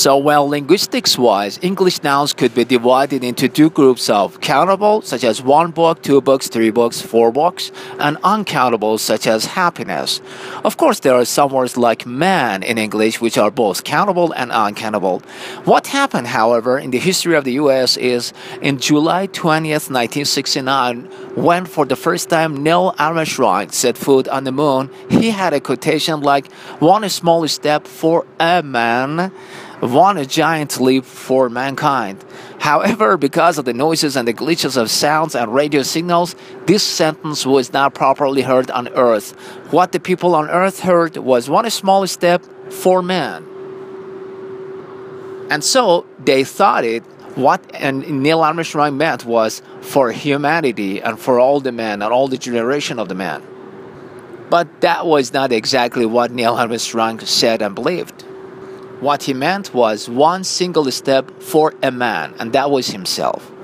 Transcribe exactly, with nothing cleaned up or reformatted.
So, well, linguistics-wise, English nouns could be divided into two groups of countable, such as one book, two books, three books, four books, and uncountable, such as happiness. Of course, there are some words like man in English, which are both countable and uncountable. What happened, however, in the history of the U S is in July twentieth, nineteen sixty-nine, when for the first time Neil Armstrong set foot on the moon, he had a quotation like, "One small step for a man, one giant leap for mankind." However, because of the noises and the glitches of sounds and radio signals, this sentence was not properly heard on Earth. What the people on Earth heard was one small step for man. And so they thought it, what Neil Armstrong meant was for humanity and for all the men and all the generation of the man. But that was not exactly what Neil Armstrong said and believed. What he meant was one single step for a man, and that was himself.